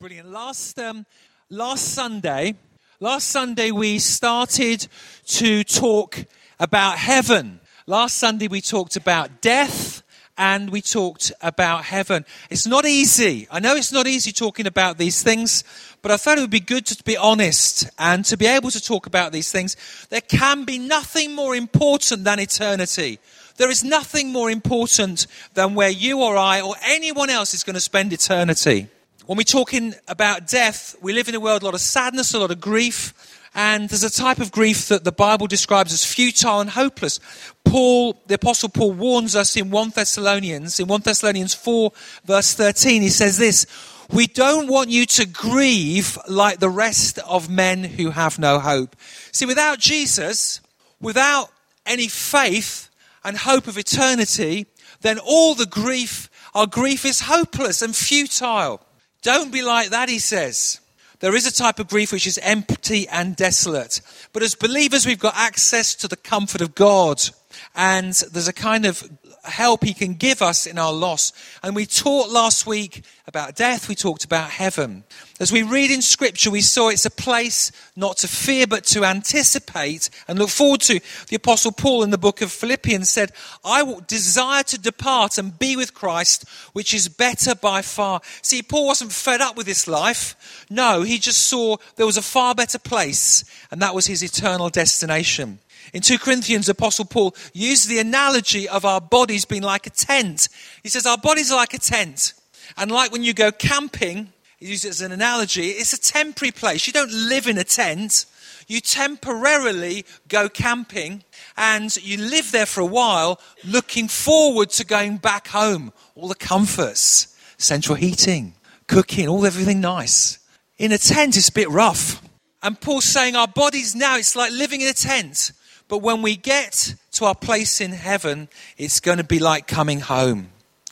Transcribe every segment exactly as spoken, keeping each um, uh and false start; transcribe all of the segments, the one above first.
Brilliant. Last um, last Sunday, last Sunday we started to talk about heaven. Last Sunday we talked about death and we talked about heaven. It's not easy. I know it's not easy talking about these things, but I thought it would be good to be honest and to be able to talk about these things. There can be nothing more important than eternity. There is nothing more important than where you or I or anyone else is going to spend eternity. When we're talking about death, we live in a world, a lot of sadness, a lot of grief, and there's a type of grief that the Bible describes as futile and hopeless. Paul, the Apostle Paul, warns us in First Thessalonians, in First Thessalonians four, verse thirteen, he says this, "We don't want you to grieve like the rest of men who have no hope." See, without Jesus, without any faith and hope of eternity, then all the grief, our grief is hopeless and futile. Don't be like that, he says. There is a type of grief which is empty and desolate. But as believers, we've got access to the comfort of God. And there's a kind of help he can give us in our loss. And we talked last week about death. We talked about heaven. As we read in Scripture, we saw it's a place not to fear, but to anticipate and look forward to. The Apostle Paul in the book of Philippians said, "I will desire to depart and be with Christ, which is better by far." See, Paul wasn't fed up with this life. No, he just saw there was a far better place, and that was his eternal destination. In Second Corinthians, Apostle Paul used the analogy of our bodies being like a tent. He says our bodies are like a tent. And like when you go camping, he uses it as an analogy, it's a temporary place. You don't live in a tent. You temporarily go camping and you live there for a while looking forward to going back home. All the comforts, central heating, cooking, all everything nice. In a tent, it's a bit rough. And Paul's saying our bodies now, it's like living in a tent. But when we get to our place in heaven, it's going to be like coming home.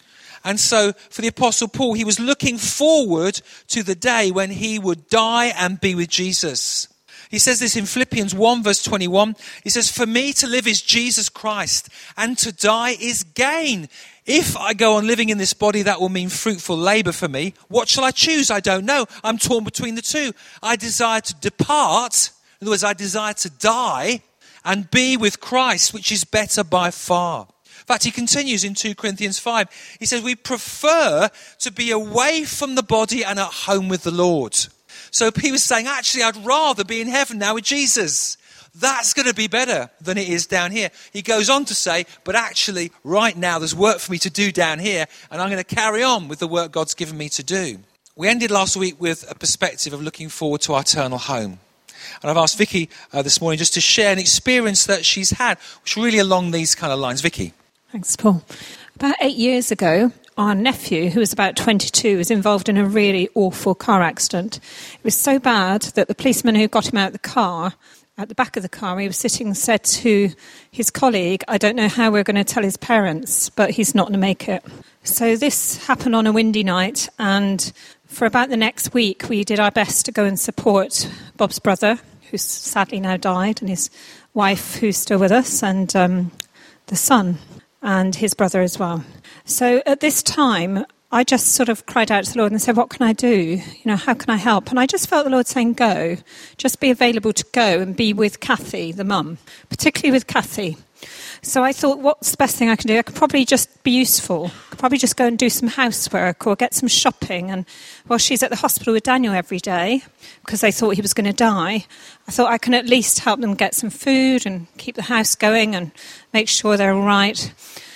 And so for the Apostle Paul, he was looking forward to the day when he would die and be with Jesus. He says this in Philippians one verse twenty-one. He says, "For me to live is Jesus Christ, and to die is gain. If I go on living in this body, that will mean fruitful labor for me. What shall I choose? I don't know. I'm torn between the two. I desire to depart." In other words, I desire to die and be with Christ, which is better by far. In fact, he continues in Second Corinthians five. He says, "We prefer to be away from the body and at home with the Lord." So he was saying, actually, I'd rather be in heaven now with Jesus. That's going to be better than it is down here. He goes on to say, but actually, right now, there's work for me to do down here, and I'm going to carry on with the work God's given me to do. We ended last week with a perspective of looking forward to our eternal home. And I've asked Vicky uh, this morning just to share an experience that she's had, which really along these kind of lines. Vicky. Thanks, Paul. About eight years ago, our nephew, who was about twenty-two, was involved in a really awful car accident. It was so bad that the policeman who got him out of the car, at the back of the car, he was sitting, said to his colleague, "I don't know how we're going to tell his parents, but he's not going to make it." So this happened on a windy night, and for about the next week, we did our best to go and support Bob's brother, who's sadly now died, and his wife, who's still with us, and um, the son, and his brother as well. So at this time, I just sort of cried out to the Lord and said, what can I do? You know, how can I help? And I just felt the Lord saying, go. Just be available to go and be with Kathy, the mum, particularly with Kathy. So I thought, what's the best thing I can do? I could probably just be useful. I could probably just go and do some housework or get some shopping. And while she's at the hospital with Daniel every day, because they thought he was going to die, I thought I can at least help them get some food and keep the house going and make sure they're all right.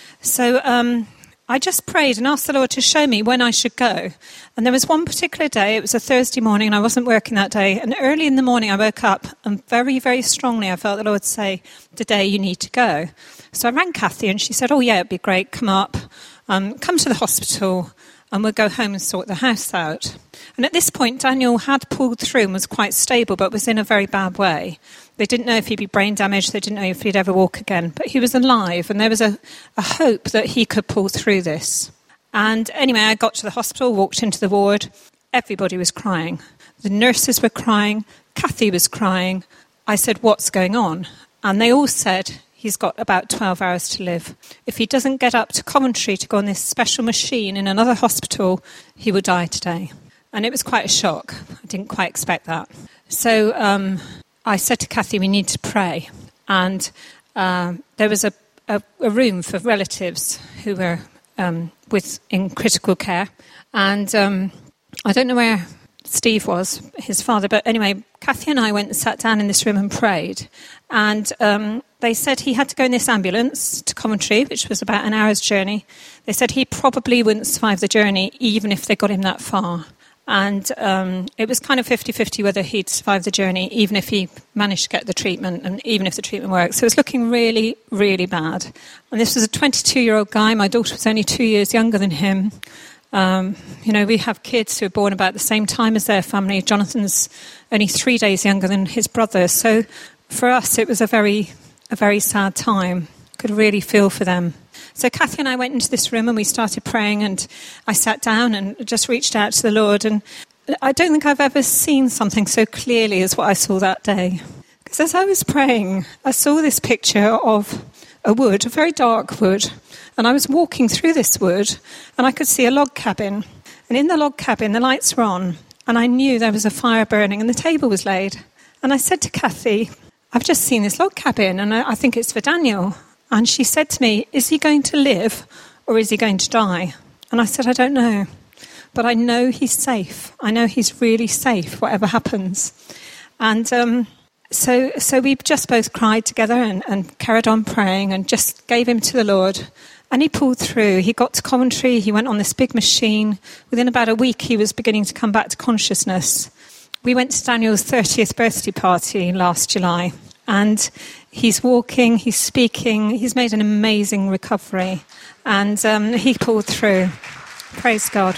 So um, I just prayed and asked the Lord to show me when I should go. And there was one particular day, it was a Thursday morning, and I wasn't working that day. And early in the morning I woke up, and very, very strongly I felt the Lord say, today you need to go. So I rang Kathy, and she said, oh yeah, it'd be great, come up, um, come to the hospital, and we'll go home and sort the house out. And at this point, Daniel had pulled through and was quite stable, but was in a very bad way. They didn't know if he'd be brain damaged, they didn't know if he'd ever walk again, but he was alive, and there was a, a hope that he could pull through this. And anyway, I got to the hospital, walked into the ward. Everybody was crying. The nurses were crying. Kathy was crying. I said, what's going on? And they all said, he's got about twelve hours to live. If he doesn't get up to Coventry to go on this special machine in another hospital, he will die today. And it was quite a shock. I didn't quite expect that. So um, I said to Kathy, we need to pray. And um, there was a, a, a room for relatives who were um, with in critical care. And um, I don't know where Steve was, his father, but anyway, Kathy and I went and sat down in this room and prayed. And um, they said he had to go in this ambulance to Coventry, which was about an hour's journey. They said he probably wouldn't survive the journey, even if they got him that far. And um, it was kind of fifty-fifty whether he'd survive the journey, even if he managed to get the treatment and even if the treatment worked. So it was looking really, really bad. And this was a twenty-two-year-old guy. My daughter was only two years younger than him. Um, you know, we have kids who are born about the same time as their family. Jonathan's only three days younger than his brother. So for us, it was a very, a very sad time. Could really feel for them. So Kathy and I went into this room and we started praying, and I sat down and just reached out to the Lord. And I don't think I've ever seen something so clearly as what I saw that day. Because as I was praying, I saw this picture of a wood, a very dark wood. And I was walking through this wood and I could see a log cabin. And in the log cabin, the lights were on. And I knew there was a fire burning and the table was laid. And I said to Kathy, I've just seen this log cabin and I think it's for Daniel. And she said to me, is he going to live or is he going to die? And I said, I don't know. But I know he's safe. I know he's really safe, whatever happens. And um, so so we just both cried together and, and carried on praying and just gave him to the Lord. And he pulled through. He got to Coventry. He went on this big machine. Within about a week, he was beginning to come back to consciousness. We went to Daniel's thirtieth birthday party last July. And he's walking, he's speaking, he's made an amazing recovery. And um, he pulled through. Praise God.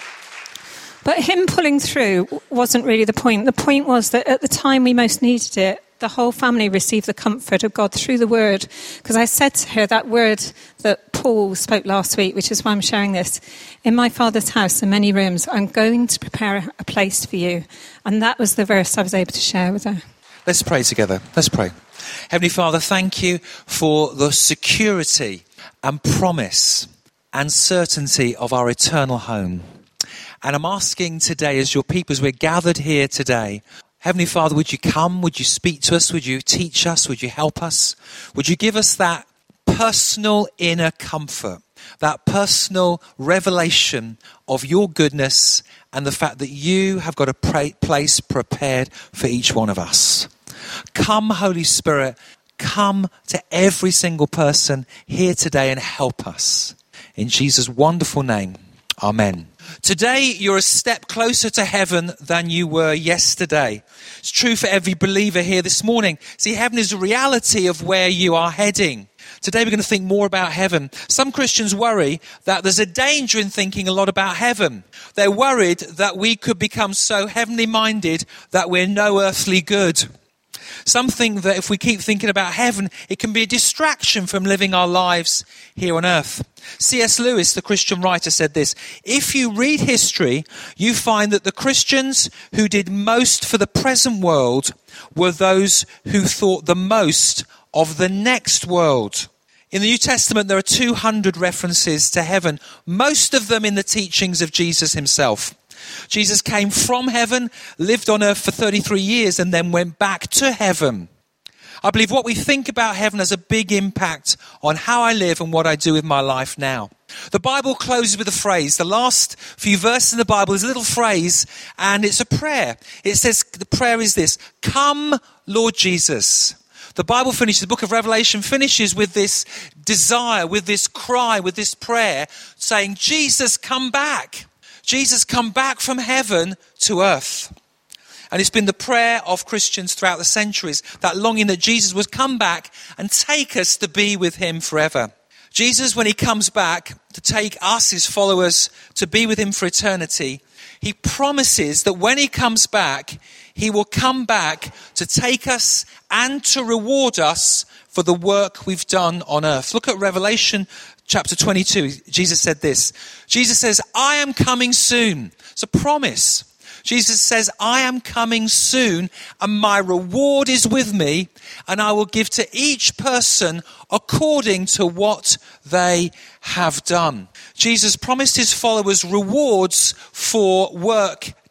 But him pulling through wasn't really the point. The point was that at the time we most needed it, the whole family received the comfort of God through the word. Because I said to her that word that Paul spoke last week, which is why I'm sharing this. In my Father's house are many rooms. I'm going to prepare a place for you. And that was the verse I was able to share with her. Let's pray together. Let's pray. Heavenly Father, thank you for the security and promise and certainty of our eternal home. And I'm asking today, as your people, as we're gathered here today, Heavenly Father, would you come? Would you speak to us? Would you teach us? Would you help us? Would you give us that personal inner comfort, that personal revelation of your goodness and the fact that you have got a pra- place prepared for each one of us. Come, Holy Spirit, come to every single person here today and help us. In Jesus' wonderful name, amen. Today, you're a step closer to heaven than you were yesterday. It's true for every believer here this morning. See, heaven is a reality of where you are heading. Today, we're going to think more about heaven. Some Christians worry that there's a danger in thinking a lot about heaven. They're worried that we could become so heavenly minded that we're no earthly good. Some think that if we keep thinking about heaven, it can be a distraction from living our lives here on earth. C S Lewis, the Christian writer, said this: if you read history, you find that the Christians who did most for the present world were those who thought the most of the next world. In the New Testament, there are two hundred references to heaven, most of them in the teachings of Jesus himself. Jesus came from heaven, lived on earth for thirty-three years, and then went back to heaven. I believe what we think about heaven has a big impact on how I live and what I do with my life now. The Bible closes with a phrase. The last few verses in the Bible is a little phrase, and it's a prayer. It says, the prayer is this: come, Lord Jesus. The Bible finishes, the book of Revelation finishes with this desire, with this cry, with this prayer, saying, Jesus, come back. Jesus, come back from heaven to earth. And it's been the prayer of Christians throughout the centuries, that longing that Jesus would come back and take us to be with him forever. Jesus, when he comes back to take us, his followers, to be with him for eternity, he promises that when he comes back, he will come back to take us and to reward us for the work we've done on earth. Look at Revelation chapter twenty-two. Jesus said this. Jesus says, I am coming soon. It's a promise. Jesus says, I am coming soon, and my reward is with me, and I will give to each person according to what they have done. Jesus promised his followers rewards for work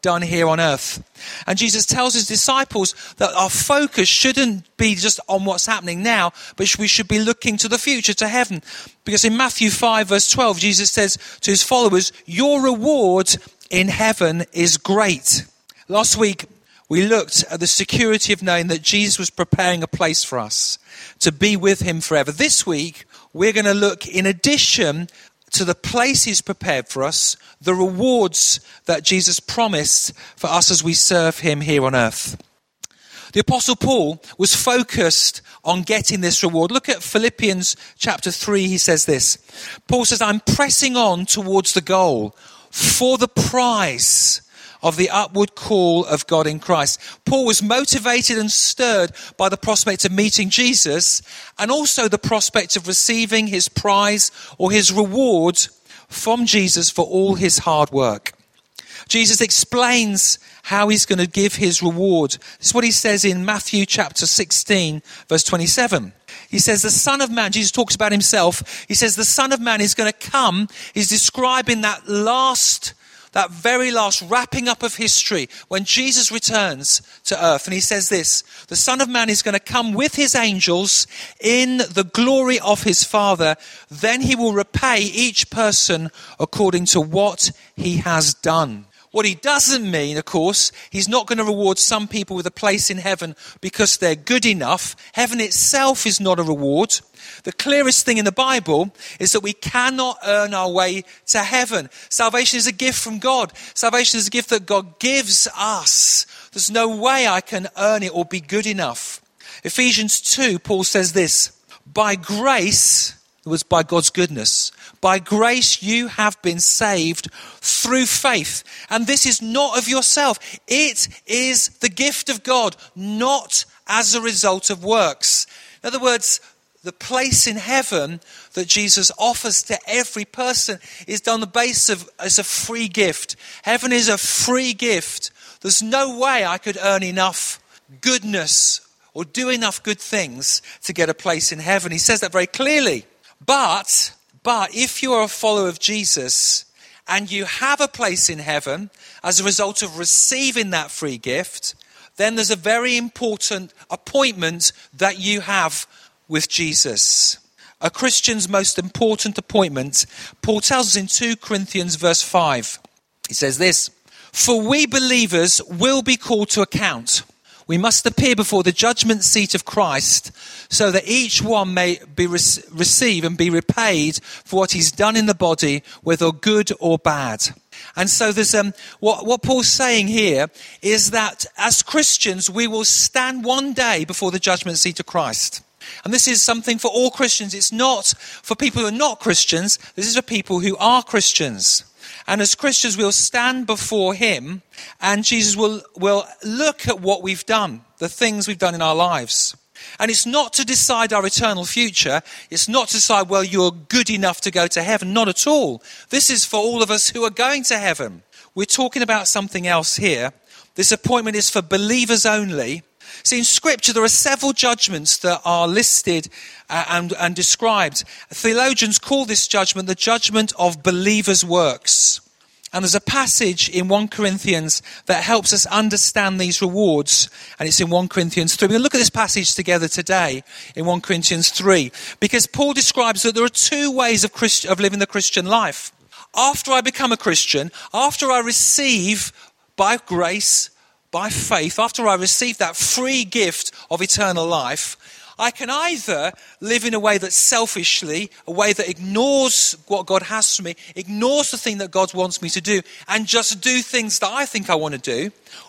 done here on earth. And Jesus tells his disciples that our focus shouldn't be just on what's happening now, but we should be looking to the future, to heaven. Because in Matthew five, verse twelve, Jesus says to his followers, your reward in heaven is great. Last week, we looked at the security of knowing that Jesus was preparing a place for us to be with him forever. This week, we're going to look, in addition to the place he's prepared for us, the rewards that Jesus promised for us as we serve him here on earth. The Apostle Paul was focused on getting this reward. Look at Philippians chapter three, he says this. Paul says, I'm pressing on towards the goal for the prize of the upward call of God in Christ. Paul was motivated and stirred by the prospect of meeting Jesus and also the prospect of receiving his prize or his reward from Jesus for all his hard work. Jesus explains how he's going to give his reward. This is what he says in Matthew chapter sixteen, verse twenty-seven. He says, the Son of Man, Jesus talks about himself. He says, the Son of Man is going to come. He's describing that last That very last wrapping up of history when Jesus returns to earth. And he says this, the Son of Man is going to come with his angels in the glory of his Father. Then he will repay each person according to what he has done. What he doesn't mean, of course, he's not going to reward some people with a place in heaven because they're good enough. Heaven itself is not a reward. The clearest thing in the Bible is that we cannot earn our way to heaven. Salvation is a gift from God. Salvation is a gift that God gives us. There's no way I can earn it or be good enough. Ephesians two, Paul says this, by grace, it was by God's goodness, by grace you have been saved through faith. And this is not of yourself. It is the gift of God, not as a result of works. In other words, the place in heaven that Jesus offers to every person is done on the basis of as a free gift. Heaven is a free gift. There's no way I could earn enough goodness or do enough good things to get a place in heaven. He says that very clearly. But, but if you are a follower of Jesus and you have a place in heaven as a result of receiving that free gift, then there's a very important appointment that you have with Jesus. A Christian's most important appointment, Paul tells us in two Corinthians verse five. He says this, for we believers will be called to account. We must appear before the judgment seat of Christ so that each one may be re- receive and be repaid for what he's done in the body, whether good or bad. And so there's um, what, what Paul's saying here is that as Christians, we will stand one day before the judgment seat of Christ. And this is something for all Christians. It's not for people who are not Christians. This is for people who are Christians. And as Christians, we'll stand before him and Jesus will, will look at what we've done, the things we've done in our lives. And it's not to decide our eternal future. It's not to decide, well, you're good enough to go to heaven. Not at all. This is for all of us who are going to heaven. We're talking about something else here. This appointment is for believers only. See, in Scripture, there are several judgments that are listed uh, and, and described. Theologians call this judgment the judgment of believers' works. And there's a passage in First Corinthians that helps us understand these rewards. And it's in First Corinthians three. We're going to look at this passage together today in First Corinthians three. Because Paul describes that there are two ways of, Christ- of living the Christian life. After I become a Christian, after I receive by grace, by faith, after I receive that free gift of eternal life, I can either live in a way that's selfishly, a way that ignores what God has for me, ignores the thing that God wants me to do, and just do things that I think I want to do,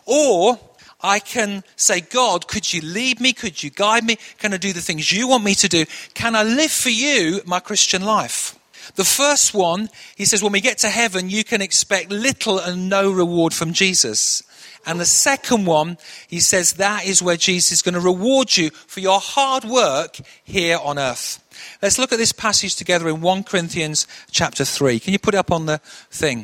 or I can say, God, could you lead me? Could you guide me? Can I do the things you want me to do? Can I live for you my Christian life? The first one, he says, when we get to heaven, you can expect little and no reward from Jesus. And the second one, he says, that is where Jesus is going to reward you for your hard work here on earth. Let's look at this passage together in First Corinthians chapter three. Can you put it up on the thing?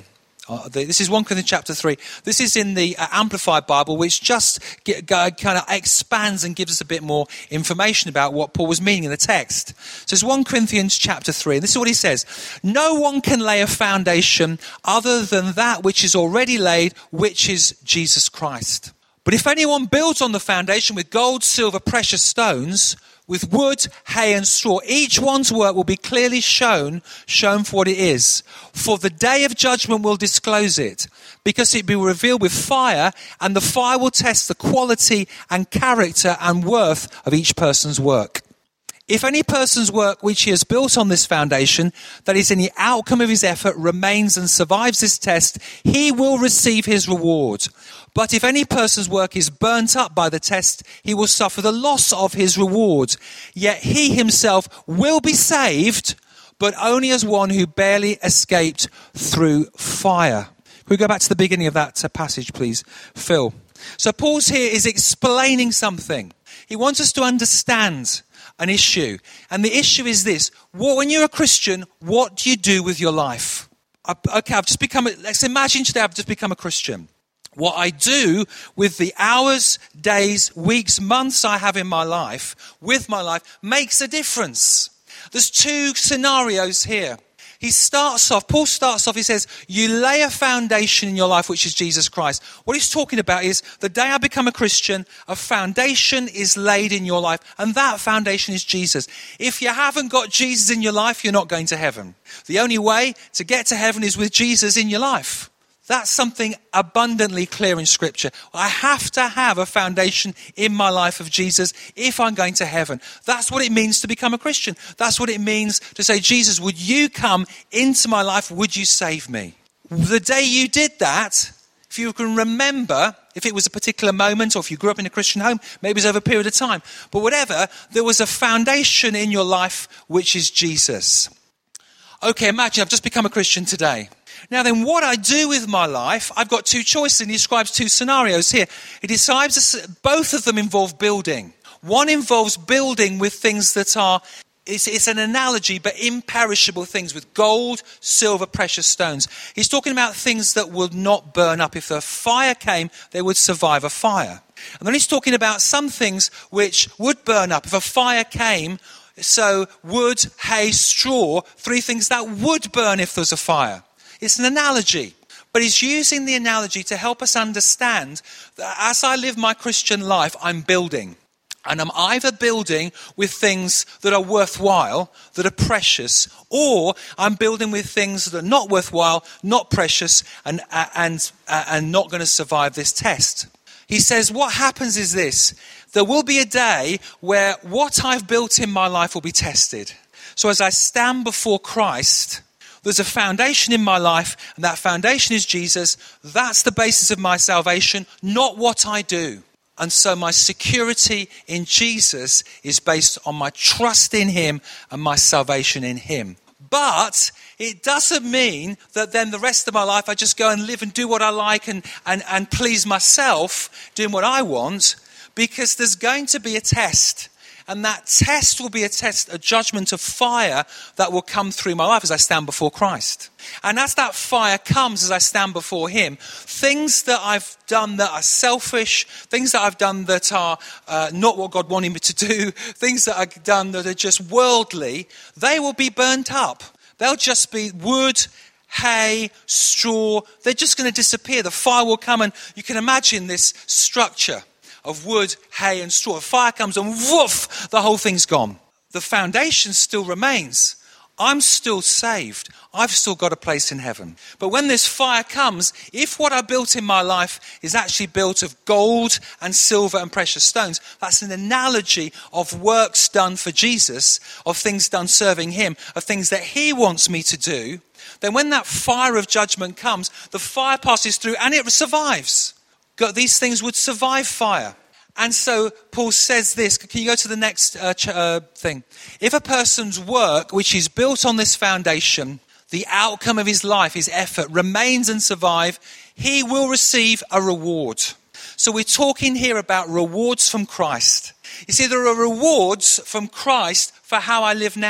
Uh, the, this is First Corinthians chapter three. This is in the uh, Amplified Bible, which just get, uh, kind of expands and gives us a bit more information about what Paul was meaning in the text. So it's First Corinthians chapter three, and this is what he says. No one can lay a foundation other than that which is already laid, which is Jesus Christ. But if anyone builds on the foundation with gold, silver, precious stones, with wood, hay and straw, each one's work will be clearly shown, shown for what it is. For the day of judgment will disclose it, because it will be revealed with fire, and the fire will test the quality and character and worth of each person's work. If any person's work which he has built on this foundation, that is in the outcome of his effort, remains and survives this test, he will receive his reward. But if any person's work is burnt up by the test, he will suffer the loss of his reward. Yet he himself will be saved, but only as one who barely escaped through fire. Can we go back to the beginning of that uh, passage, please, Phil? So Paul's here is explaining something. He wants us to understand an issue. And the issue is this. What, when you're a Christian, what do you do with your life? I, okay, I've just become, a, let's imagine today I've just become a Christian. What I do with the hours, days, weeks, months I have in my life, with my life, makes a difference. There's two scenarios here. He starts off, Paul starts off, he says, you lay a foundation in your life, which is Jesus Christ. What he's talking about is the day I become a Christian, a foundation is laid in your life, and that foundation is Jesus. If you haven't got Jesus in your life, you're not going to heaven. The only way to get to heaven is with Jesus in your life. That's something abundantly clear in Scripture. I have to have a foundation in my life of Jesus if I'm going to heaven. That's what it means to become a Christian. That's what it means to say, Jesus, would you come into my life? Would you save me? The day you did that, if you can remember, if it was a particular moment or if you grew up in a Christian home, maybe it was over a period of time. But whatever, there was a foundation in your life which is Jesus. Okay, imagine I've just become a Christian today. Now then, what I do with my life, I've got two choices, and he describes two scenarios here. He describes both of them involve building. One involves building with things that are, it's, it's an analogy, but imperishable things with gold, silver, precious stones. He's talking about things that would not burn up. If the fire came, they would survive a fire. And then he's talking about some things which would burn up. If a fire came, so wood, hay, straw, three things that would burn if there's a fire. It's an analogy, but he's using the analogy to help us understand that as I live my Christian life, I'm building. And I'm either building with things that are worthwhile, that are precious, or I'm building with things that are not worthwhile, not precious, and, and, and not going to survive this test. He says what happens is this. There will be a day where what I've built in my life will be tested. So as I stand before Christ, there's a foundation in my life, and that foundation is Jesus. That's the basis of my salvation, not what I do. And so my security in Jesus is based on my trust in him and my salvation in him. But it doesn't mean that then the rest of my life I just go and live and do what I like and, and, and please myself, doing what I want, because there's going to be a test. And that test will be a test, a judgment of fire that will come through my life as I stand before Christ. And as that fire comes, as I stand before him, things that I've done that are selfish, things that I've done that are uh, not what God wanted me to do, things that I've done that are just worldly, they will be burnt up. They'll just be wood, hay, straw. They're just going to disappear. The fire will come, and you can imagine this structure of wood, hay and straw. The fire comes and woof, the whole thing's gone. The foundation still remains. I'm still saved. I've still got a place in heaven. But when this fire comes, if what I built in my life is actually built of gold and silver and precious stones, that's an analogy of works done for Jesus, of things done serving him, of things that he wants me to do, then when that fire of judgment comes, the fire passes through and it survives. These things would survive fire. And so Paul says this. Can you go to the next uh, ch- uh, thing? If a person's work, which is built on this foundation, the outcome of his life, his effort, remains and survive, he will receive a reward. So we're talking here about rewards from Christ. You see, there are rewards from Christ for how I live now.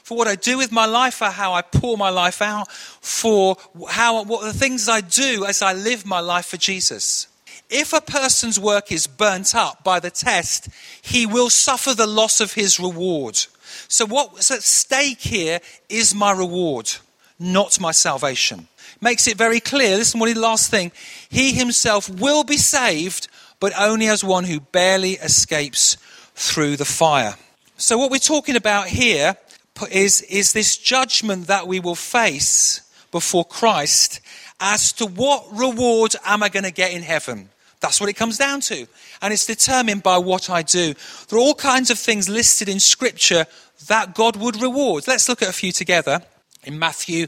for what I do with my life, for how I pour my life out, for how what the things I do as I live my life for Jesus. If a person's work is burnt up by the test, he will suffer the loss of his reward. So what's at stake here is my reward, not my salvation. Makes it very clear. Listen what the last thing. He himself will be saved, but only as one who barely escapes through the fire. So what we're talking about here is, is this judgment that we will face before Christ as to what reward am I going to get in heaven. That's what it comes down to. And it's determined by what I do. There are all kinds of things listed in Scripture that God would reward. Let's look at a few together. In Matthew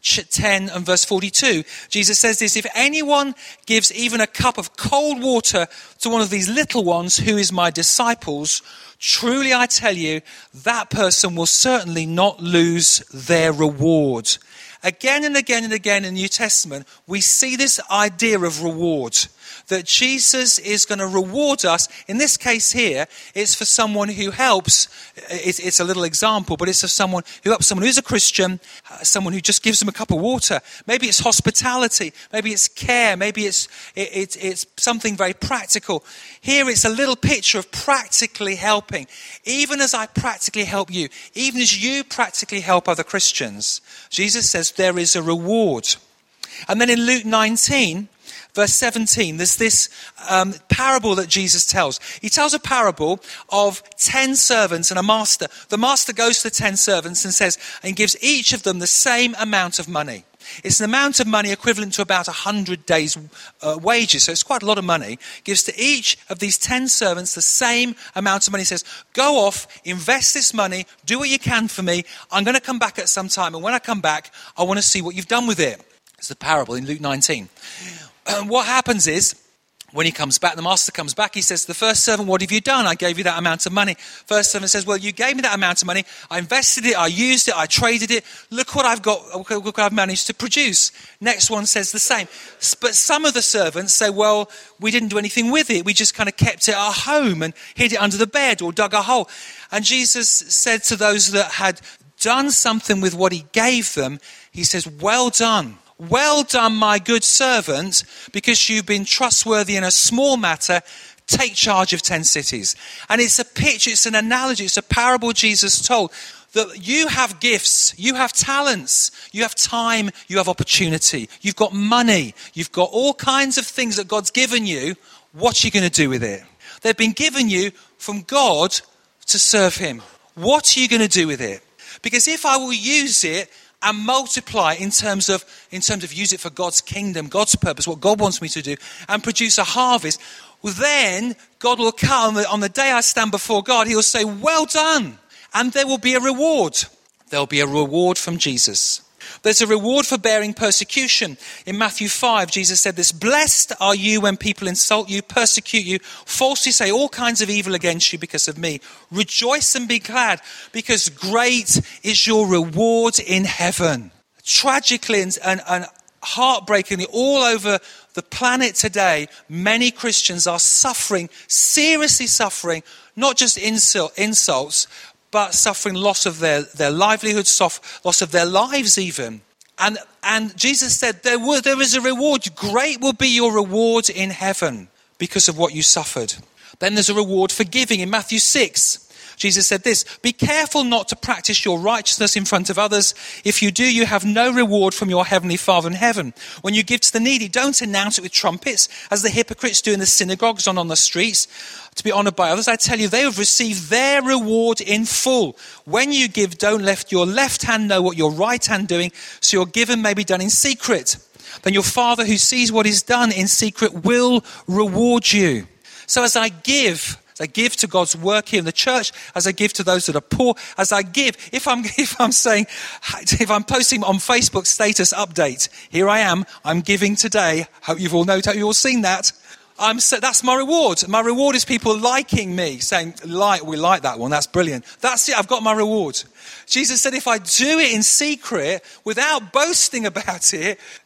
ten and verse forty-two, Jesus says this, if anyone gives even a cup of cold water to one of these little ones who is my disciples, truly I tell you, that person will certainly not lose their reward. Again and again and again in the New Testament, we see this idea of reward. That Jesus is going to reward us. In this case here, it's for someone who helps. It's, it's a little example, but it's for someone who helps someone who's a Christian, uh, someone who just gives them a cup of water. Maybe it's hospitality. Maybe it's care. Maybe it's, it, it, it's something very practical. Here it's a little picture of practically helping. Even as I practically help you, even as you practically help other Christians, Jesus says there is a reward. And then in Luke nineteen, verse seventeen, there's this um, parable that Jesus tells. He tells a parable of ten servants and a master. The master goes to the ten servants and says, and gives each of them the same amount of money. It's an amount of money equivalent to about one hundred days' uh, wages. So it's quite a lot of money. Gives to each of these ten servants the same amount of money. He says, go off, invest this money, do what you can for me. I'm going to come back at some time. And when I come back, I want to see what you've done with it. It's the parable in Luke nineteen. And what happens is, when he comes back, the master comes back, he says to the first servant, what have you done? I gave you that amount of money. First servant says, well, you gave me that amount of money. I invested it, I used it, I traded it. Look what I've got, look what I've managed to produce. Next one says the same. But some of the servants say, well, we didn't do anything with it. We just kind of kept it at home and hid it under the bed or dug a hole. And Jesus said to those that had done something with what he gave them, he says, well done. Well done, my good servant, because you've been trustworthy in a small matter, take charge of ten cities. And it's a picture, it's an analogy, it's a parable Jesus told, that you have gifts, you have talents, you have time, you have opportunity, you've got money, you've got all kinds of things that God's given you. What are you going to do with it? They've been given you from God to serve him. What are you going to do with it? Because if I will use it and multiply in terms of in terms of use it for God's kingdom, God's purpose, what God wants me to do, and produce a harvest, well, then God will come on the day I stand before God. He'll say, well done. And there will be a reward. There'll be a reward from Jesus. There's a reward for bearing persecution. In Matthew five, Jesus said this, blessed are you when people insult you, persecute you, falsely say all kinds of evil against you because of me. Rejoice and be glad, because great is your reward in heaven. Tragically and, and, and heartbreakingly, all over the planet today, many Christians are suffering, seriously suffering, not just insult, insults, but suffering loss of their, their livelihood, loss of their lives even. And and Jesus said, there, will, there is a reward. Great will be your reward in heaven because of what you suffered. Then there's a reward for giving. In Matthew six, Jesus said this, be careful not to practice your righteousness in front of others. If you do, you have no reward from your heavenly Father in heaven. When you give to the needy, don't announce it with trumpets, as the hypocrites do in the synagogues and on the streets, to be honored by others. I tell you, they have received their reward in full. When you give, don't let your left hand know what your right hand doing, so your giving may be done in secret. Then your Father who sees what is done in secret will reward you. So as I give, as I give to God's work here in the church, as I give to those that are poor, as I give, if I'm if I'm saying, if I'm posting on Facebook status update, here I am, I'm giving today. Hope you've all noted, hope you've all seen that. I'm so, that's my reward. My reward is people liking me, saying, like, we like that one, that's brilliant. That's it, I've got my reward. Jesus said if I do it in secret, without boasting about it,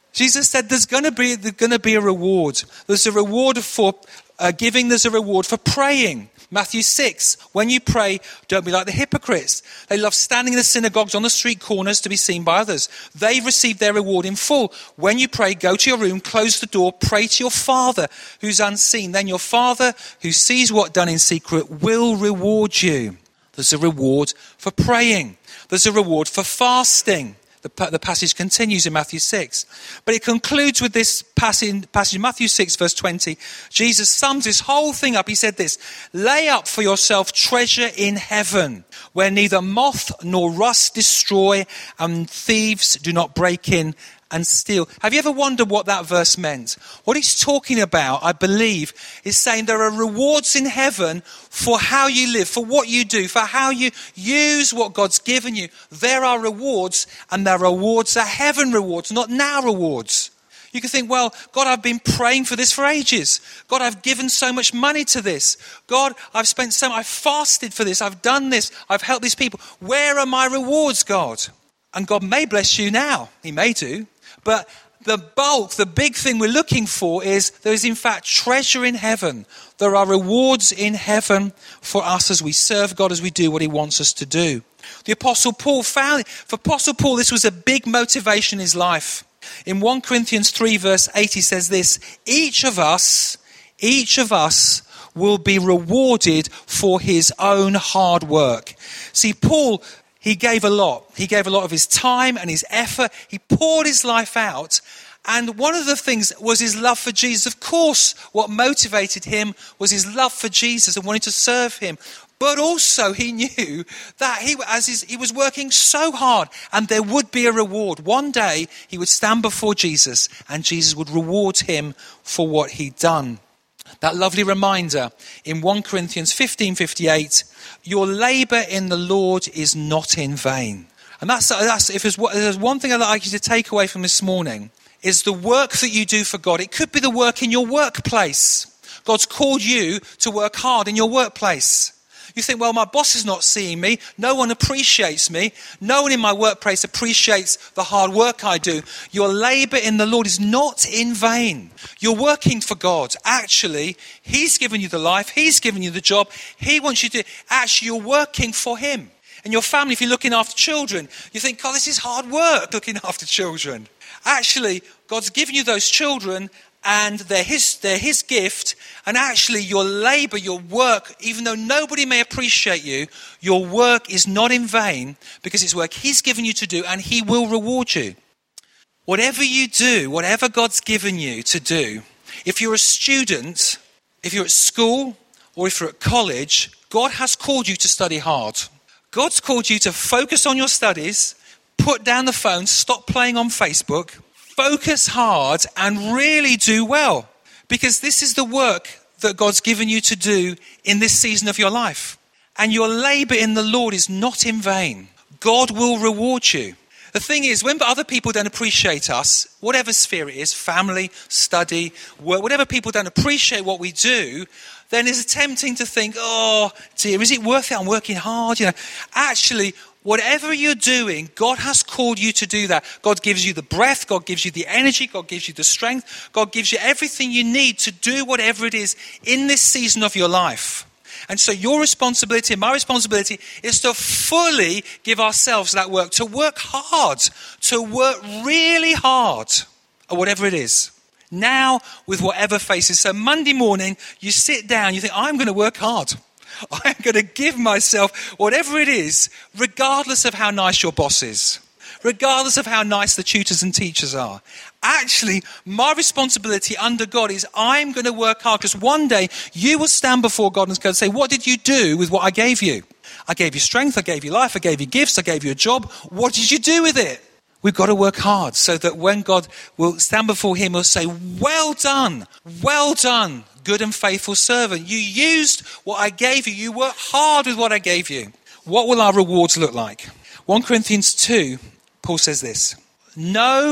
Jesus said there's going to be, there's going to be a reward. There's a reward for uh, giving. There's a reward for praying. Matthew six, when you pray, don't be like the hypocrites. They love standing in the synagogues on the street corners to be seen by others. They've received their reward in full. When you pray, go to your room, close the door, pray to your Father who's unseen. Then your Father who sees what's done in secret will reward you. There's a reward for praying. There's a reward for fasting. The, the passage continues in Matthew six. But it concludes with this passage, passage, Matthew six, verse twenty. Jesus sums this whole thing up. He said this, lay up for yourself treasure in heaven, where neither moth nor rust destroy, and thieves do not break in and steal. Have you ever wondered what that verse meant? What he's talking about, I believe, is saying there are rewards in heaven for how you live, for what you do, for how you use what God's given you. There are rewards, and their rewards are heaven rewards, not now rewards. You can think, well, God, I've been praying for this for ages. God, I've given so much money to this. God, I've spent so much, I've fasted for this. I've done this. I've helped these people. Where are my rewards, God? And God may bless you now. He may do. But the bulk, the big thing we're looking for is there is in fact treasure in heaven. There are rewards in heaven for us as we serve God, as we do what he wants us to do. The Apostle Paul found, for Apostle Paul, this was a big motivation in his life. In First Corinthians three verse eight, he says this, each of us, each of us will be rewarded for his own hard work. See, Paul, he gave a lot. He gave a lot of his time and his effort. He poured his life out. And one of the things was his love for Jesus. Of course, what motivated him was his love for Jesus and wanting to serve him. But also he knew that he, as his, he was working so hard and there would be a reward. One day he would stand before Jesus and Jesus would reward him for what he'd done. That lovely reminder in First Corinthians fifteen fifty-eight, your labour in the Lord is not in vain. And that's, that's if there's, there's one thing I'd like you to take away from this morning, is the work that you do for God. It could be the work in your workplace. God's called you to work hard in your workplace. You think, well, my boss is not seeing me. No one appreciates me. No one in my workplace appreciates the hard work I do. Your labour in the Lord is not in vain. You're working for God. Actually, he's given you the life. He's given you the job. He wants you to, actually, you're working for him. And your family, if you're looking after children, you think, God, this is hard work looking after children. Actually, God's given you those children and they're his, they're his gift. And actually your labour, your work, even though nobody may appreciate you, your work is not in vain because it's work he's given you to do and he will reward you. Whatever you do, whatever God's given you to do, if you're a student, if you're at school or if you're at college, God has called you to study hard. God's called you to focus on your studies, put down the phone, stop playing on Facebook, focus hard and really do well. Because this is the work that God's given you to do in this season of your life. And your labour in the Lord is not in vain. God will reward you. The thing is, when other people don't appreciate us, whatever sphere it is, family, study, work, whatever people don't appreciate what we do, then it's tempting to think, oh dear, is it worth it? I'm working hard. You know, actually, whatever you're doing, God has called you to do that. God gives you the breath. God gives you the energy. God gives you the strength. God gives you everything you need to do whatever it is in this season of your life. And so your responsibility and my responsibility is to fully give ourselves that work, to work hard, to work really hard at whatever it is. Now with whatever faces. So Monday morning, you sit down, you think, I'm going to work hard. I'm going to give myself whatever it is, regardless of how nice your boss is, regardless of how nice the tutors and teachers are. Actually, my responsibility under God is I'm going to work hard because one day you will stand before God and say, what did you do with what I gave you? I gave you strength, I gave you life, I gave you gifts, I gave you a job. What did you do with it? We've got to work hard so that when God will stand before him, he'll say, well done, well done, good and faithful servant. You used what I gave you. You worked hard with what I gave you. What will our rewards look like? First Corinthians two, Paul says this, no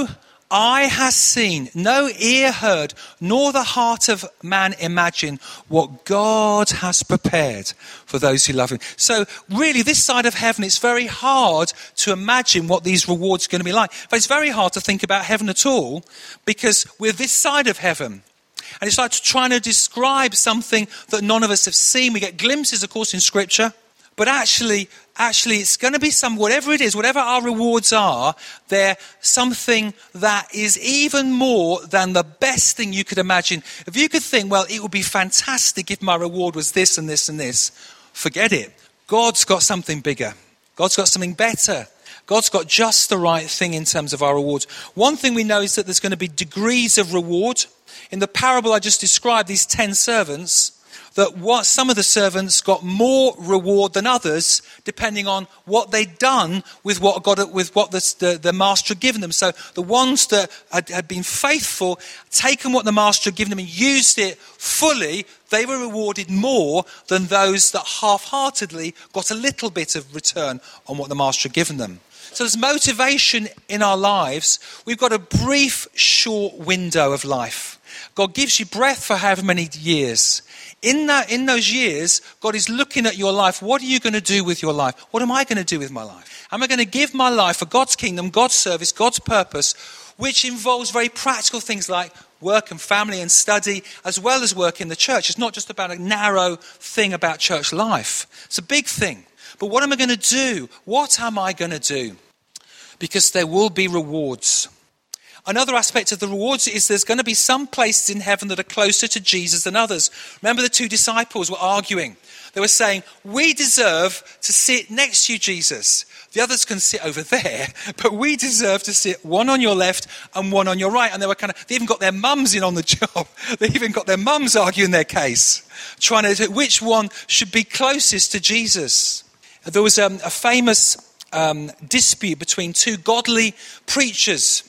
eye has seen, no ear heard, nor the heart of man imagined what God has prepared for those who love him. So really, this side of heaven, it's very hard to imagine what these rewards are going to be like. But it's very hard to think about heaven at all, because we're this side of heaven. And it's like trying to describe something that none of us have seen. We get glimpses, of course, in Scripture. But actually, actually, it's going to be some, whatever it is, whatever our rewards are, they're something that is even more than the best thing you could imagine. If you could think, well, it would be fantastic if my reward was this and this and this, forget it. God's got something bigger. God's got something better. God's got just the right thing in terms of our rewards. One thing we know is that there's going to be degrees of reward. In the parable I just described, these ten servants, that what some of the servants got more reward than others, depending on what they'd done with what God, with what the, the, the master had given them. So the ones that had, had been faithful, taken what the master had given them and used it fully, they were rewarded more than those that half-heartedly got a little bit of return on what the master had given them. So there's motivation in our lives. We've got a brief, short window of life. God gives you breath for however many years. In that, in those years, God is looking at your life. What are you going to do with your life? What am I going to do with my life? Am I going to give my life for God's kingdom, God's service, God's purpose, which involves very practical things like work and family and study, as well as work in the church? It's not just about a narrow thing about church life. It's a big thing. But what am I going to do? What am I going to do? Because there will be rewards. Another aspect of the rewards is there's going to be some places in heaven that are closer to Jesus than others. Remember, the two disciples were arguing. They were saying, we deserve to sit next to you, Jesus. The others can sit over there, but we deserve to sit one on your left and one on your right. And they were kind of, they even got their mums in on the job. They even got their mums arguing their case, trying to do which one should be closest to Jesus. There was um, a famous um, dispute between two godly preachers.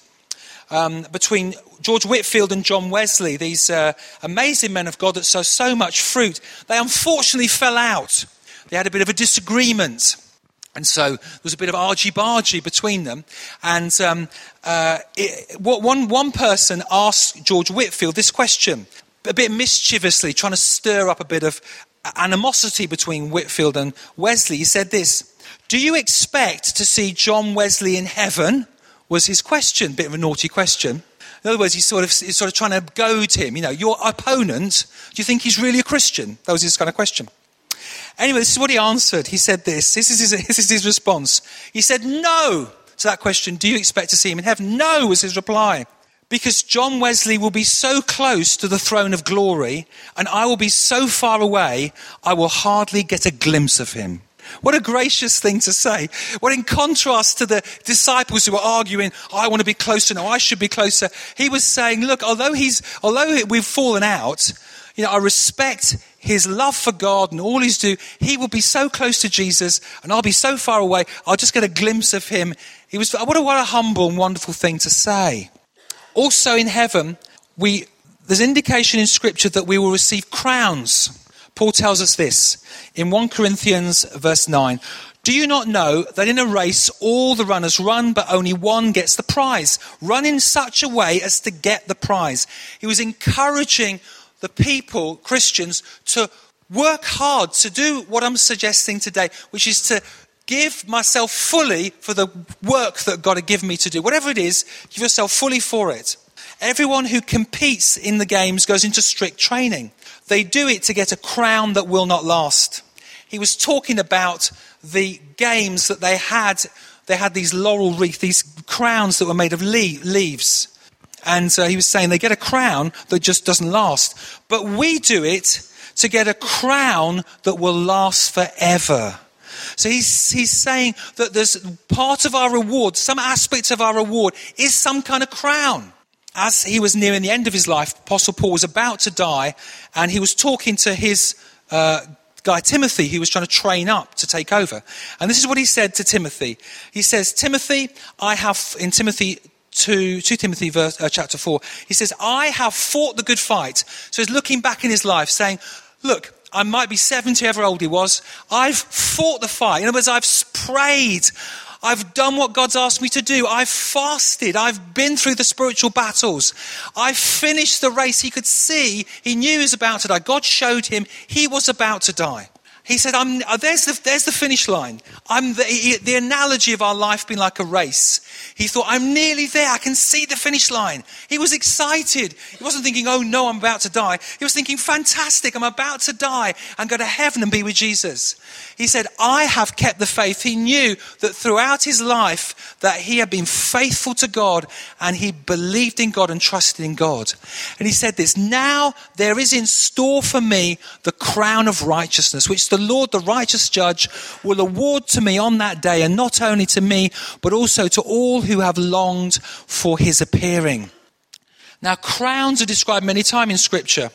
Um, between George Whitefield and John Wesley, these uh, amazing men of God that sow so much fruit. They unfortunately fell out. They had a bit of a disagreement. And so there was a bit of argy-bargy between them. And um, uh, it, what, one, one person asked George Whitefield this question, a bit mischievously, trying to stir up a bit of animosity between Whitefield and Wesley. He said this, do you expect to see John Wesley in heaven? Was his question, bit of a naughty question. In other words, he's sort of he's sort of trying to goad him. You know, your opponent, do you think he's really a Christian? That was his kind of question. Anyway, this is what he answered. He said this. This is his, this is his response. He said no to that question. Do you expect to see him in heaven? No was his reply. Because John Wesley will be so close to the throne of glory, and I will be so far away, I will hardly get a glimpse of him. What a gracious thing to say. Well, in contrast to the disciples who were arguing, I want to be closer, no, I should be closer. He was saying, look, although he's, although we've fallen out, you know, I respect his love for God and all he's do. He will be so close to Jesus and I'll be so far away, I'll just get a glimpse of him. He was, what a, what a humble and wonderful thing to say. Also in heaven, we, there's indication in Scripture that we will receive crowns. Paul tells us this in First Corinthians verse nine. Do you not know that in a race all the runners run, but only one gets the prize? Run in such a way as to get the prize. He was encouraging the people, Christians, to work hard, to do what I'm suggesting today, which is to give myself fully for the work that God had given me to do. Whatever it is, give yourself fully for it. Everyone who competes in the games goes into strict training. They do it to get a crown that will not last. He was talking about the games that they had. They had these laurel wreaths, these crowns that were made of leaves. And uh, he was saying they get a crown that just doesn't last. But we do it to get a crown that will last forever. So he's, he's saying that there's part of our reward, some aspect of our reward is some kind of crown. As he was nearing the end of his life, Apostle Paul was about to die, and he was talking to his uh, guy Timothy, he was trying to train up to take over. And this is what he said to Timothy. He says, Timothy, I have, in Timothy two, two Timothy verse, uh, chapter four, he says, I have fought the good fight. So he's looking back in his life saying, look, I might be seventy, however old he was. I've fought the fight. In other words, I've prayed. I've done what God's asked me to do. I've fasted. I've been through the spiritual battles. I've finished the race. He could see, he knew he was about to die. God showed him he was about to die. He said, I'm, uh, there's, the, there's the finish line. I'm the, he, the analogy of our life being like a race. He thought, I'm nearly there. I can see the finish line. He was excited. He wasn't thinking, oh no, I'm about to die. He was thinking, fantastic, I'm about to die and go to heaven and be with Jesus. He said, I have kept the faith. He knew that throughout his life that he had been faithful to God and he believed in God and trusted in God. And he said this, now there is in store for me the crown of righteousness, which the Lord, the righteous judge, will award to me on that day, and not only to me, but also to all who have longed for his appearing. Now, crowns are described many times in Scripture.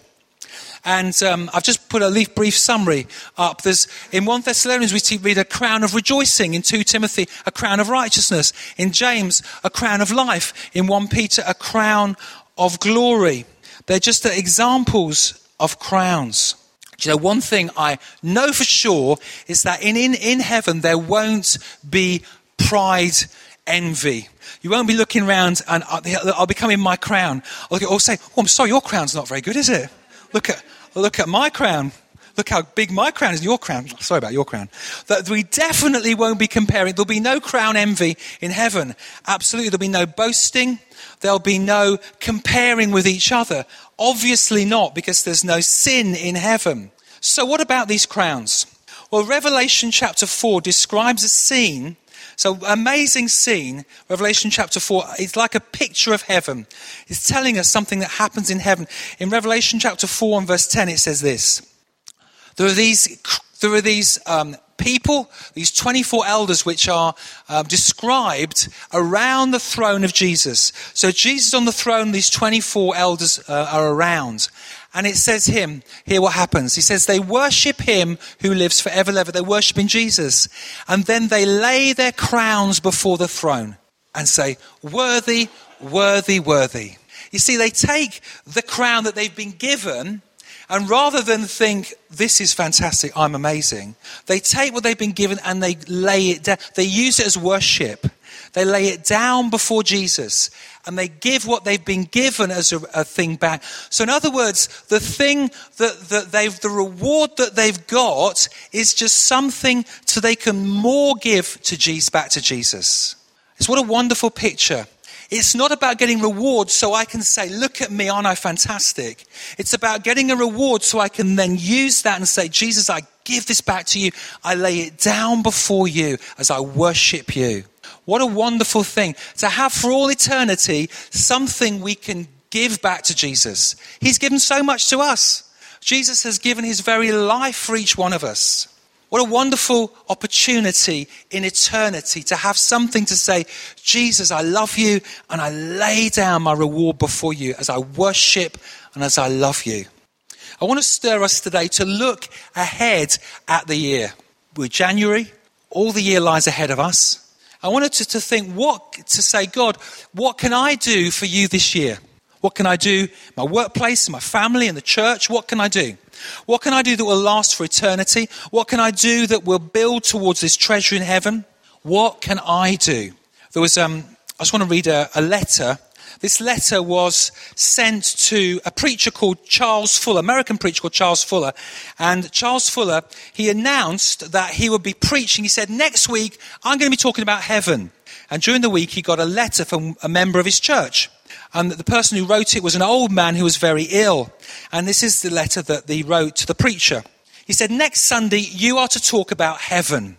And um, I've just put a brief summary up. There's in First Thessalonians, we see, read a crown of rejoicing. In Second Timothy, a crown of righteousness. In James, a crown of life. In First Peter, a crown of glory. They're just the examples of crowns. Do you know, one thing I know for sure is that in, in, in heaven there won't be pride, envy. You won't be looking around and I'll, I'll be coming my crown. I'll, I'll say, oh, I'm sorry, your crown's not very good, is it? Look at look at my crown. Look how big my crown is and your crown. Sorry about your crown. That we definitely won't be comparing. There'll be no crown envy in heaven. Absolutely. There'll be no boasting. There'll be no comparing with each other. Obviously not, because there's no sin in heaven. So what about these crowns? Well, Revelation chapter four describes a scene. So amazing scene. Revelation chapter four, it's like a picture of heaven. It's telling us something that happens in heaven. In Revelation chapter four and verse ten, it says this. There are these, there are these um, people, these twenty-four elders, which are uh, described around the throne of Jesus. So Jesus on the throne, these twenty-four elders uh, are around. And it says him, here what happens. He says they worship him who lives forever and ever. They're worshiping Jesus. And then they lay their crowns before the throne and say, worthy, worthy, worthy. You see, they take the crown that they've been given, and rather than think, this is fantastic, I'm amazing, they take what they've been given and they lay it down. They use it as worship. They lay it down before Jesus and they give what they've been given as a, a thing back. So in other words, the thing that, that they've, the reward that they've got is just something so they can more give to Jesus, back to Jesus. It's what a wonderful picture. It's not about getting rewards so I can say, look at me, aren't I fantastic? It's about getting a reward so I can then use that and say, Jesus, I give this back to you. I lay it down before you as I worship you. What a wonderful thing to have for all eternity, something we can give back to Jesus. He's given so much to us. Jesus has given his very life for each one of us. What a wonderful opportunity in eternity to have something to say, Jesus, I love you and I lay down my reward before you as I worship and as I love you. I want to stir us today to look ahead at the year. We're January, all the year lies ahead of us. I wanted to, to think what, to say, God, what can I do for you this year? What can I do in my workplace, in my family, in the church? What can I do? What can I do that will last for eternity? What can I do that will build towards this treasure in heaven? What can I do? There was, um, I just want to read a, a letter. This letter was sent to a preacher called Charles Fuller, American preacher called Charles Fuller. And Charles Fuller, he announced that he would be preaching. He said, next week, I'm going to be talking about heaven. And during the week, he got a letter from a member of his church. And the person who wrote it was an old man who was very ill. And this is the letter that he wrote to the preacher. He said, next Sunday, you are to talk about heaven.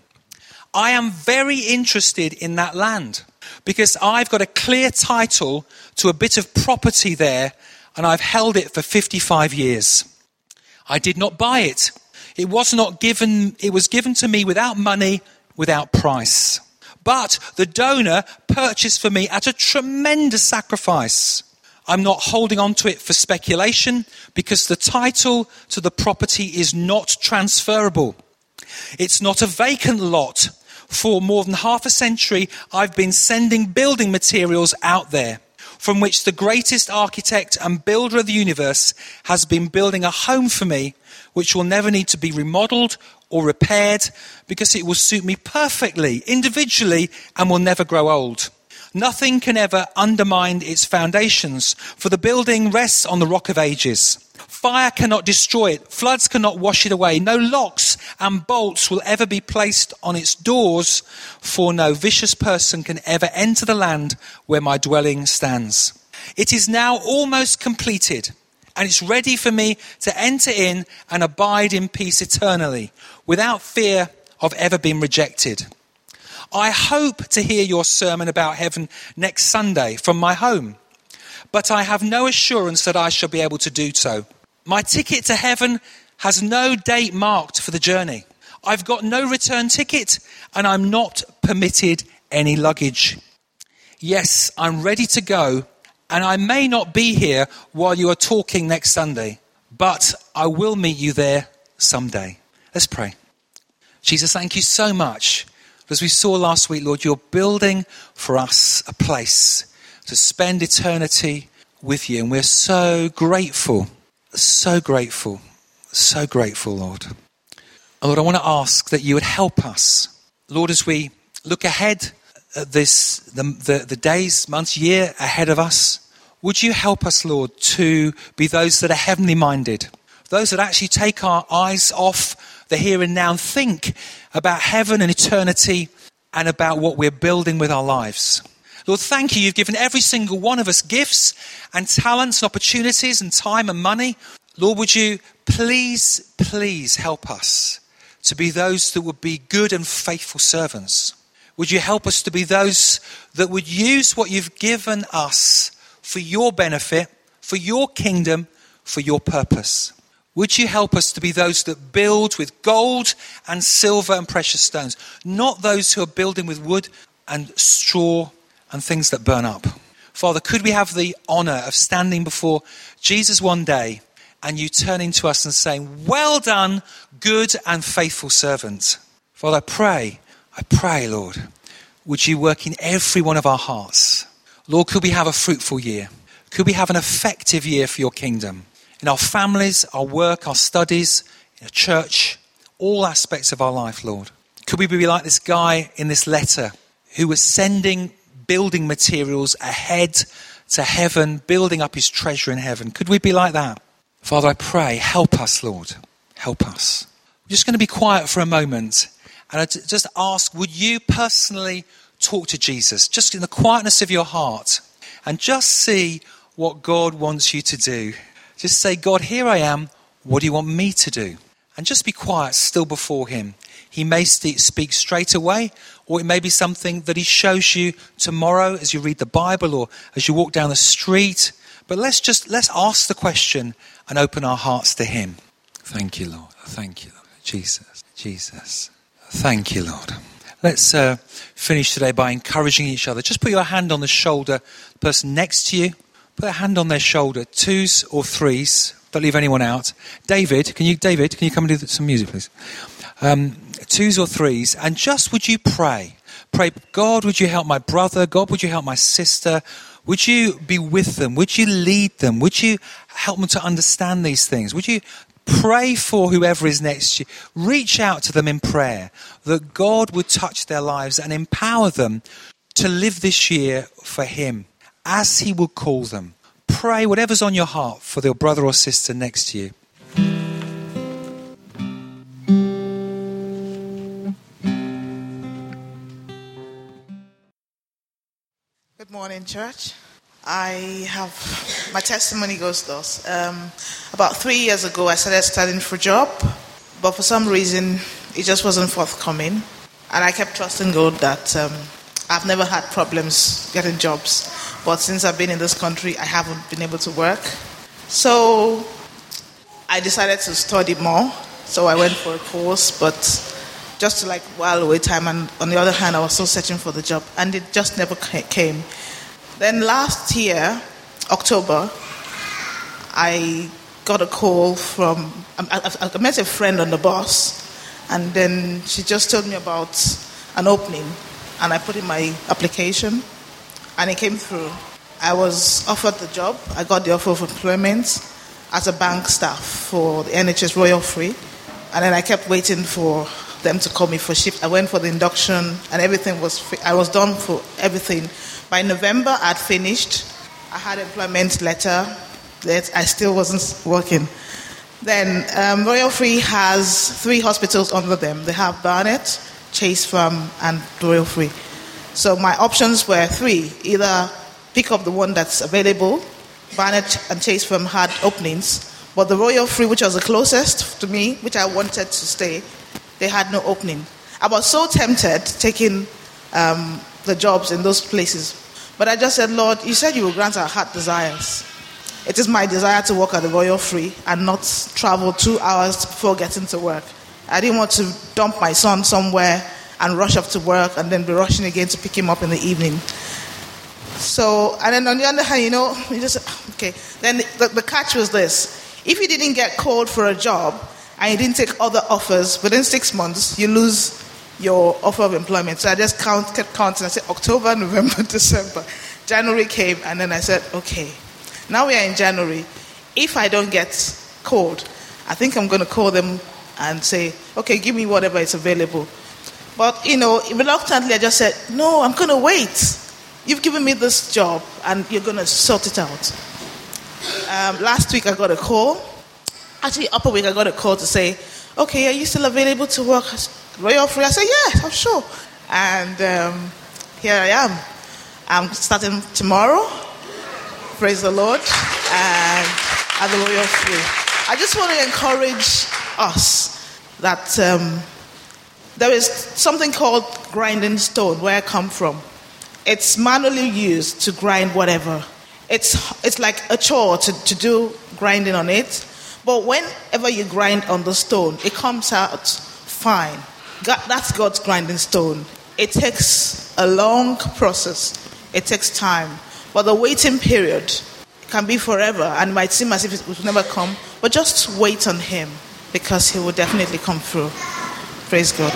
I am very interested in that land because I've got a clear title to a bit of property there and I've held it for fifty-five years. I did not buy it. It was not given, it was given to me without money, without price. But the donor purchased for me at a tremendous sacrifice. I'm not holding on to it for speculation because the title to the property is not transferable. It's not a vacant lot. For more than half a century, I've been sending building materials out there. from which the greatest architect and builder of the universe has been building a home for me, which will never need to be remodeled or repaired because it will suit me perfectly, individually, and will never grow old. Nothing can ever undermine its foundations, for the building rests on the rock of ages. Fire cannot destroy it. Floods cannot wash it away. No locks and bolts will ever be placed on its doors, for no vicious person can ever enter the land where my dwelling stands. It is now almost completed, and it's ready for me to enter in and abide in peace eternally, without fear of ever being rejected. I hope to hear your sermon about heaven next Sunday from my home, but I have no assurance that I shall be able to do so. My ticket to heaven has no date marked for the journey. I've got no return ticket, and I'm not permitted any luggage. Yes, I'm ready to go, and I may not be here while you are talking next Sunday, but I will meet you there someday. Let's pray. Jesus, thank you so much. As we saw last week, Lord, you're building for us a place to spend eternity with you, and we're so grateful. So grateful, so grateful, Lord. And Lord, I want to ask that you would help us, Lord, as we look ahead at this, the, the, the days, months, year ahead of us. Would you help us, Lord, to be those that are heavenly minded, those that actually take our eyes off the here and now and think about heaven and eternity and about what we're building with our lives. Lord, thank you. You've given every single one of us gifts and talents and opportunities and time and money. Lord, would you please, please help us to be those that would be good and faithful servants? Would you help us to be those that would use what you've given us for your benefit, for your kingdom, for your purpose? Would you help us to be those that build with gold and silver and precious stones, not those who are building with wood and straw and things that burn up? Father, could we have the honor of standing before Jesus one day and you turning to us and saying, well done, good and faithful servant. Father, I pray, I pray, Lord, would you work in every one of our hearts? Lord, could we have a fruitful year? Could we have an effective year for your kingdom? In our families, our work, our studies, in a church, all aspects of our life, Lord. Could we be like this guy in this letter who was sending building materials ahead to heaven, building up his treasure in heaven? Could we be like that? Father, I pray, help us, Lord. Help us. I'm just going to be quiet for a moment and I just ask, would you personally talk to Jesus, just in the quietness of your heart, and just see what God wants you to do? Just say, God, here I am. What do you want me to do? And just be quiet still before him. He may speak straight away, or it may be something that he shows you tomorrow as you read the Bible or as you walk down the street. But let's just, let's ask the question and open our hearts to him. Thank you, Lord. Thank you, Lord. Jesus, Jesus. Thank you, Lord. Let's uh, finish today by encouraging each other. Just put your hand on the shoulder, the person next to you. Put a hand on their shoulder, twos or threes. Don't leave anyone out. David, can you, David, can you come and do some music, please? Um, twos or threes, and just would you pray? Pray, God, would you help my brother? God, would you help my sister? Would you be with them? Would you lead them? Would you help them to understand these things? Would you pray for whoever is next to you? Reach out to them in prayer that God would touch their lives and empower them to live this year for him as he will call them. Pray whatever's on your heart for their brother or sister next to you. Good morning, church. I have, my testimony goes thus. Um, about three years ago, I started studying for a job, but for some reason, it just wasn't forthcoming. And I kept trusting God that um, I've never had problems getting jobs. But since I've been in this country, I haven't been able to work. So I decided to study more. So I went for a course, but just to like while away time. And on the other hand, I was still searching for the job. And it just never came. Then last year, October, I got a call from, I, I met a friend on the bus. And then she just told me about an opening. And I put in my application. And it came through. I was offered the job. I got the offer of employment as a bank staff for the N H S Royal Free. And then I kept waiting for them to call me for shift. I went for the induction and everything was, I was done for everything. By November, I'd finished. I had employment letter. That I still wasn't working. Then um, Royal Free has three hospitals under them. They have Barnet, Chase Farm, and Royal Free. So my options were three. Either pick up the one that's available. Barnet and Chase Farm had openings. But the Royal Free, which was the closest to me, which I wanted to stay, they had no opening. I was so tempted taking um, the jobs in those places. But I just said, Lord, you said you will grant our heart desires. It is my desire to work at the Royal Free and not travel two hours before getting to work. I didn't want to dump my son somewhere and rush off to work and then be rushing again to pick him up in the evening. So, and then on the other hand, you know, you just, okay. Then the, the catch was this. If you didn't get called for a job and you didn't take other offers, within six months, you lose your offer of employment. So I just count, kept counting. I said October, November, December. January came, and then I said, okay. Now we are in January. If I don't get called, I think I'm going to call them and say, okay, give me whatever is available. But, you know, reluctantly I just said, no, I'm going to wait. You've given me this job and you're going to sort it out. Um, last week I got a call. Actually, upper week I got a call to say, okay, are you still available to work Royal Free? I said, yes, I'm sure. And um, here I am. I'm starting tomorrow. Praise the Lord. And at the Royal Free. I just want to encourage us that um, there is something called grinding stone where I come from. It's manually used to grind whatever. It's it's like a chore to, to do grinding on it. But whenever you grind on the stone, it comes out fine. God, that's God's grinding stone. It takes a long process. It takes time. But the waiting period can be forever and it might seem as if it will never come. But just wait on Him because He will definitely come through. Praise God.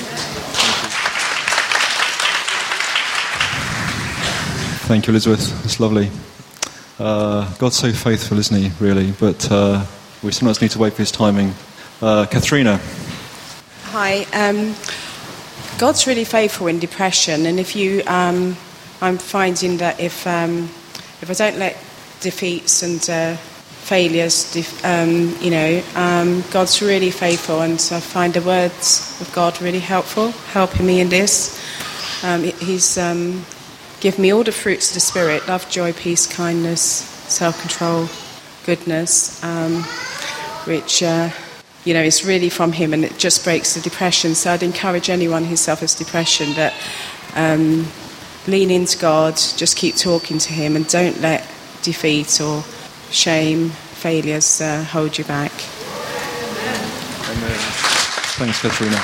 Thank you, Elizabeth. It's lovely. Uh, God's so faithful, isn't He, really? But uh, we sometimes need to wait for His timing. Uh, Katharina. Hi. Um, God's really faithful in depression, and if you, um, I'm finding that if um, if I don't let defeats and uh, failures, def- um, you know, um, God's really faithful, and so I find the words of God really helpful, helping me in this. Um, he's um, given me all the fruits of the Spirit: love, joy, peace, kindness, self-control, goodness, um, which. Uh, You know, it's really from Him, and it just breaks the depression. So I'd encourage anyone who suffers depression that um, lean into God, just keep talking to Him, and don't let defeat or shame, failures uh, hold you back. Amen. Thanks, Katharina.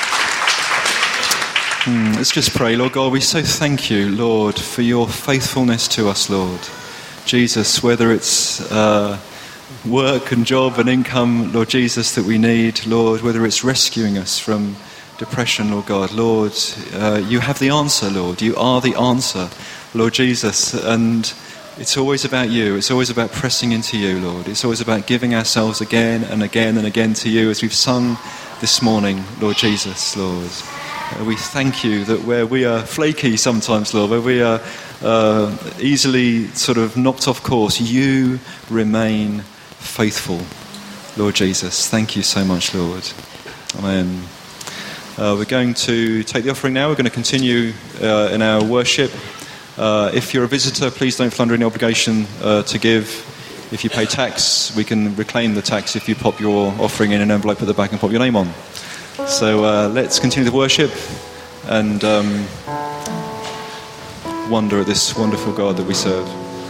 Hmm, let's just pray. Lord God, we so thank You, Lord, for Your faithfulness to us, Lord. Jesus, whether it's... Uh, work and job and income, Lord Jesus, that we need, Lord, whether it's rescuing us from depression, Lord God, Lord, uh, You have the answer, Lord. You are the answer, Lord Jesus, and it's always about You. It's always about pressing into You, Lord. It's always about giving ourselves again and again and again to You, as we've sung this morning, Lord Jesus, Lord. Uh, we thank You that where we are flaky sometimes, Lord, where we are uh, easily sort of knocked off course, You remain faithful, Lord Jesus. Thank You so much, Lord. Amen. Uh, we're going to take the offering now. We're going to continue uh, in our worship. Uh, if you're a visitor, please don't feel under any obligation uh, to give. If you pay tax, we can reclaim the tax if you pop your offering in an envelope at the back and pop your name on. So uh, let's continue the worship and um, wonder at this wonderful God that we serve.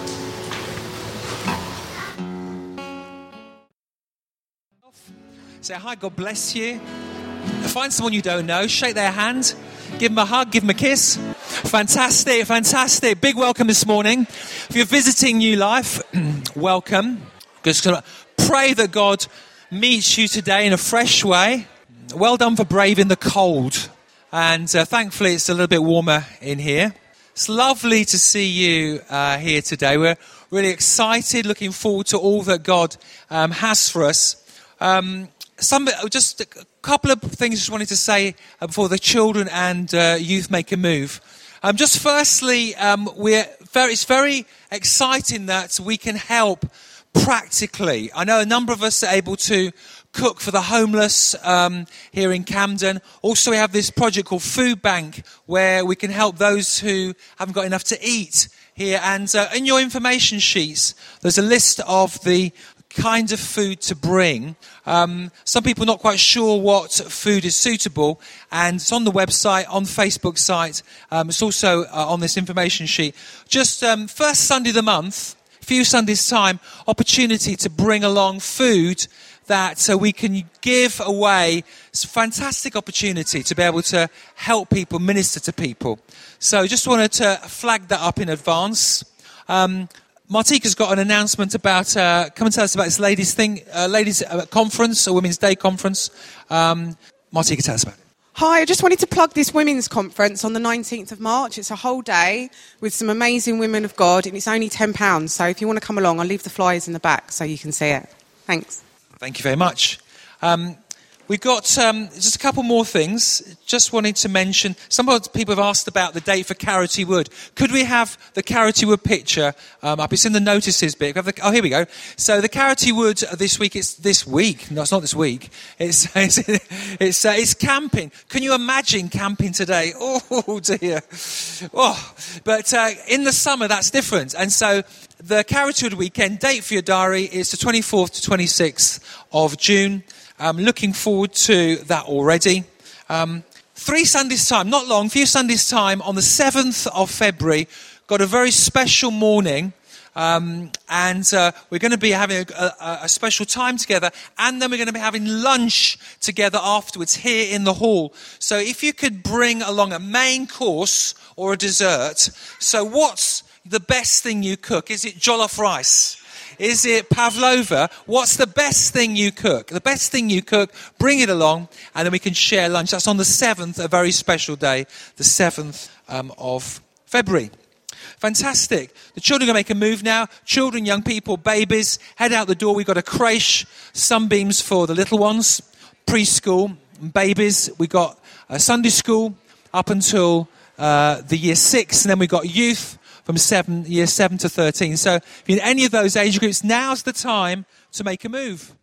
Say hi, God bless you. Find someone you don't know, shake their hand, give them a hug, give them a kiss. Fantastic, fantastic. Big welcome this morning. If you're visiting New Life, welcome. Just gonna pray that God meets you today in a fresh way. Well done for braving the cold. And uh, thankfully it's a little bit warmer in here. It's lovely to see you uh, here today. We're really excited, looking forward to all that God um, has for us. Um, some, just a couple of things I just wanted to say uh, before the children and uh, youth make a move. Um, just firstly, um, we're very, it's very exciting that we can help practically. I know a number of us are able to cook for the homeless um, here in Camden. Also, we have this project called Food Bank where we can help those who haven't got enough to eat here. And uh, in your information sheets, there's a list of the kind of food to bring. Um, some people are not quite sure what food is suitable, and it's on the website, on the Facebook site. Um, it's also uh, on this information sheet. Just um, first Sunday of the month, a few Sundays' time, opportunity to bring along food that uh, we can give away. It's a fantastic opportunity to be able to help people, minister to people. So just wanted to flag that up in advance. Um, Martika's got an announcement about, uh, come and tell us about this ladies' thing, uh, ladies' uh, conference, a Women's Day conference. Um, Martika, tell us about it. Hi, I just wanted to plug this women's conference on the nineteenth of March. It's a whole day with some amazing women of God, and it's only ten pounds. So if you want to come along, I'll leave the flyers in the back so you can see it. Thanks. Thank you very much. Um, we've got um, just a couple more things. Just wanted to mention, some people have asked about the date for Carroty Wood. Could we have the Carroty Wood picture um, up? It's in the notices bit. We have the, oh, here we go. So the Carroty Wood this week, it's this week. No, it's not this week. It's it's it's, uh, it's camping. Can you imagine camping today? Oh, dear. Oh, but uh, in the summer, that's different. And so the Carroty Wood weekend, date for your diary, is the twenty-fourth to twenty-sixth of June. I'm looking forward to that already. Um, three Sundays' time, not long, few Sundays' time, on the seventh of February, got a very special morning. Um, and uh, we're going to be having a, a, a special time together. And then we're going to be having lunch together afterwards here in the hall. So if you could bring along a main course or a dessert. So what's the best thing you cook? Is it jollof rice? Is it pavlova? What's the best thing you cook? The best thing you cook, bring it along, and then we can share lunch. That's on the seventh, a very special day, the seventh um, of February. Fantastic. The children are going to make a move now. Children, young people, babies, head out the door. We've got a creche, sunbeams for the little ones, preschool, babies. We've got a Sunday school up until uh, the year six, and then we've got youth from seven, year seven to thirteen. So if you're in any of those age groups, now's the time to make a move.